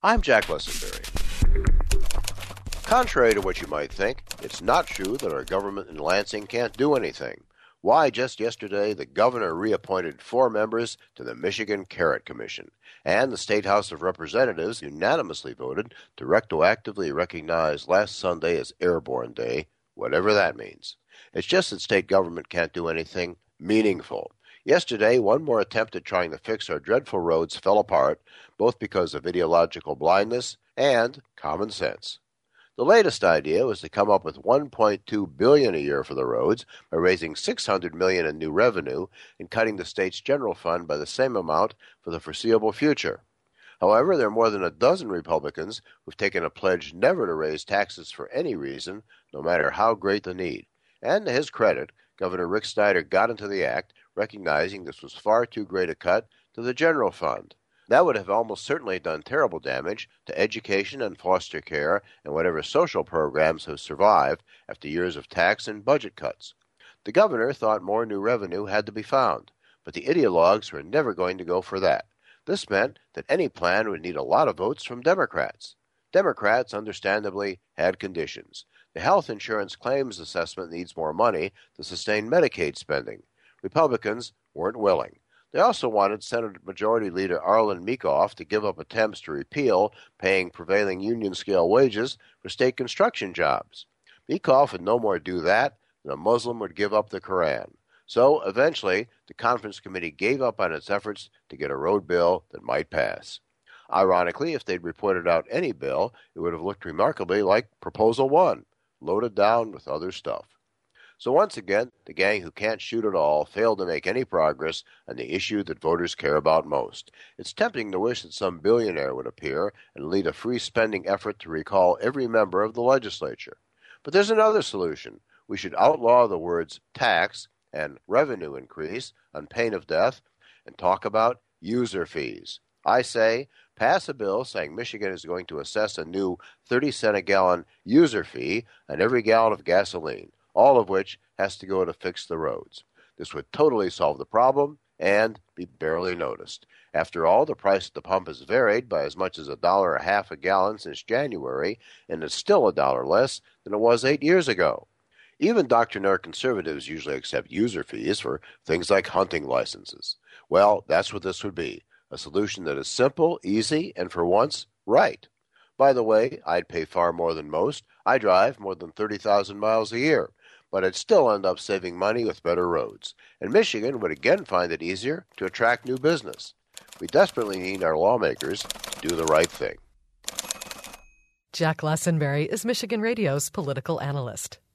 I'm Jack Lessenberry. Contrary to what you might think, it's not true that our government in Lansing can't do anything. Why, just yesterday, the governor reappointed 4 members to the Michigan Carrot Commission, and the State House of Representatives unanimously voted to retroactively recognize last Sunday as Airborne Day, whatever that means. It's just that state government can't do anything meaningful. Yesterday, one more attempt at trying to fix our dreadful roads fell apart, both because of ideological blindness and common sense. The latest idea was to come up with $1.2 billion a year for the roads by raising $600 million in new revenue and cutting the state's general fund by the same amount for the foreseeable future. However, there are more than a dozen Republicans who've taken a pledge never to raise taxes for any reason, no matter how great the need. And to his credit, Governor Rick Snyder got into the act, recognizing this was far too great a cut to the general fund. That would have almost certainly done terrible damage to education and foster care and whatever social programs have survived after years of tax and budget cuts. The governor thought more new revenue had to be found, but the ideologues were never going to go for that. This meant that any plan would need a lot of votes from Democrats. Democrats, understandably, had conditions. The health insurance claims assessment needs more money to sustain Medicaid spending. Republicans weren't willing. They also wanted Senate Majority Leader Arlen Meekhof to give up attempts to repeal paying prevailing union-scale wages for state construction jobs. Meekhof would no more do that than a Muslim would give up the Koran. So, eventually, the conference committee gave up on its efforts to get a road bill that might pass. Ironically, if they'd reported out any bill, it would have looked remarkably like Proposal 1, loaded down with other stuff. So once again, the gang who can't shoot at all failed to make any progress on the issue that voters care about most. It's tempting to wish that some billionaire would appear and lead a free spending effort to recall every member of the legislature. But there's another solution. We should outlaw the words tax and revenue increase on pain of death and talk about user fees. I say, pass a bill saying Michigan is going to assess a new 30-cent a gallon user fee on every gallon of gasoline, all of which has to go to fix the roads. This would totally solve the problem and be barely noticed. After all, the price at the pump has varied by as much as $1.50 a gallon since January, and it's still $1 less than it was 8 years ago. Even doctrinaire conservatives usually accept user fees for things like hunting licenses. Well, that's what this would be, a solution that is simple, easy, and for once, right. By the way, I'd pay far more than most. I drive more than 30,000 miles a year, but I'd still end up saving money with better roads. And Michigan would again find it easier to attract new business. We desperately need our lawmakers to do the right thing. Jack Lessenberry is Michigan Radio's political analyst.